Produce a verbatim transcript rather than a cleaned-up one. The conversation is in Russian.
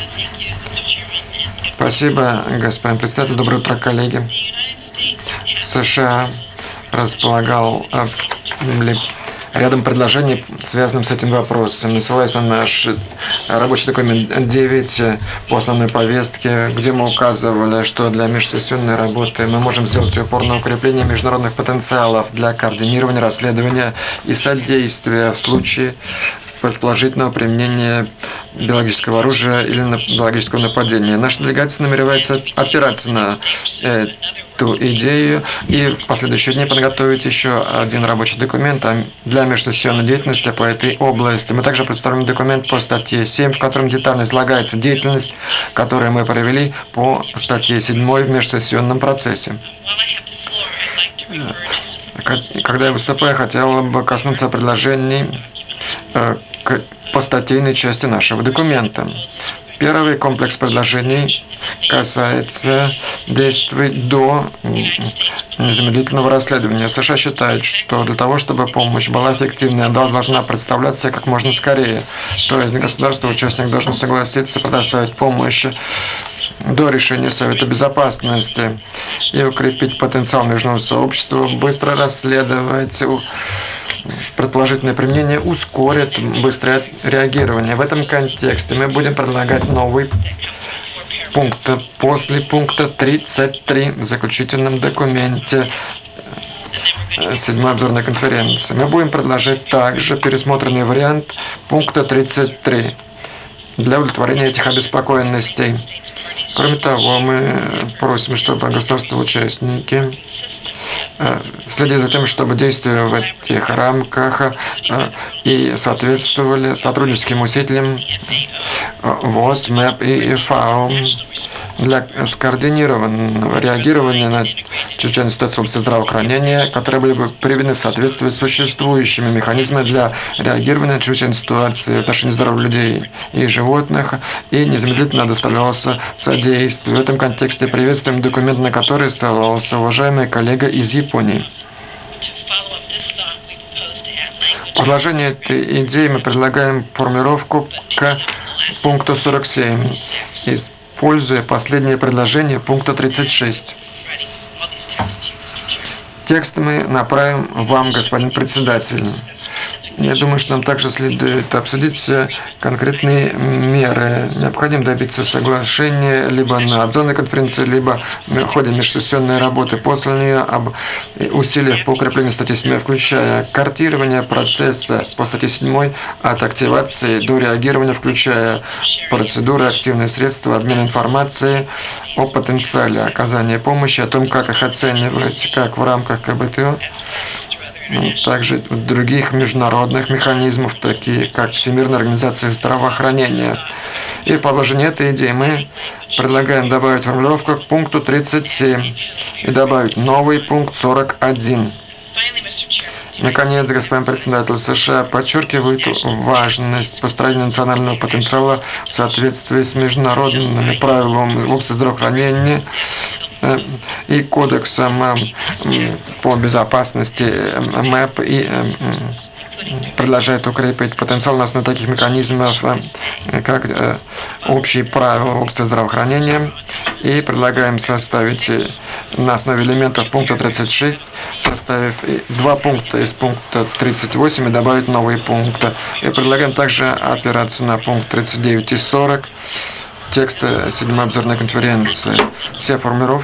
Спасибо, господин председатель. Доброе утро, коллеги. США располагал а, ли- рядом предложений, связанных с этим вопросом. Ссылаясь на наш рабочий документ девять по основной повестке, где мы указывали, что для межсессионной работы мы можем сделать упор на укрепление международных потенциалов для координирования, расследования и содействия в случае предположительного применения биологического оружия или биологического нападения. Наша делегация намеревается опираться на эту идею и в последующие дни подготовить еще один рабочий документ для межсессионной деятельности по этой области. Мы также представим документ по статье семь, в котором детально излагается деятельность, которую мы провели по статье семь в межсессионном процессе. Когда я выступаю, хотел бы коснуться предложений по статейной части нашего документа. Первый комплекс предложений касается действий до незамедлительного расследования. США считают, что для того, чтобы помощь была эффективной, она должна представляться как можно скорее. То есть государство-участник должен согласиться предоставить помощь до решения Совета Безопасности и укрепить потенциал международного сообщества, быстро расследовать предположительное применение, ускорит быстрое реагирование. В этом контексте мы будем предлагать новый пункт после пункта тридцать три в заключительном документе седьмой обзорной конференции. Мы будем предложить также пересмотренный вариант пункта тридцать три для удовлетворения этих обеспокоенностей. Кроме того, мы просим, чтобы государства-участники следили за тем, чтобы действия в этих рамках и соответствовали сотрудническим усилиям ВОЗ, МЭП и ФАО для скоординированного реагирования на чрезвычайную ситуацию в области здравоохранения, которые были бы приведены в соответствии с существующими механизмами для реагирования на чрезвычайные ситуации в отношении здоровья людей и животных, и незамедлительно доставлялся содействие. В этом контексте приветствуем документ, на который ссылался уважаемый коллега из Японии. В продолжение этой идеи мы предлагаем формулировку к пункту сорок семь, используя последнее предложение пункта тридцать шесть. Текст мы направим вам, господин председатель. Я думаю, что нам также следует обсудить конкретные меры. Необходимо добиться соглашения либо на обзорной конференции, либо в ходе межсессионной работы. После нее об усилиях по укреплению статьи семь, включая картирование процесса по статье семь от активации до реагирования, включая процедуры, активные средства, обмен информацией о потенциале оказания помощи, о том, как их оценивать, как в рамках КБТО, также других международных механизмов, такие как Всемирная организация здравоохранения. И в положении этой идеи мы предлагаем добавить формулировку к пункту тридцать семь и добавить новый пункт сорок один. Наконец, господин председатель, США подчеркивает важность построения национального потенциала в соответствии с международными правилами в области здравоохранения и кодексом по безопасности МЭП и продолжает укрепить потенциал на основе таких механизмов, как общие правила в области здравоохранения, и предлагаем составить на основе элементов пункта тридцать шесть, составив два пункта из пункта тридцать восемь и добавить новые пункты. И предлагаем также опираться на пункт тридцать девять и сорок текста седьмой обзорной конференции. Все формулировки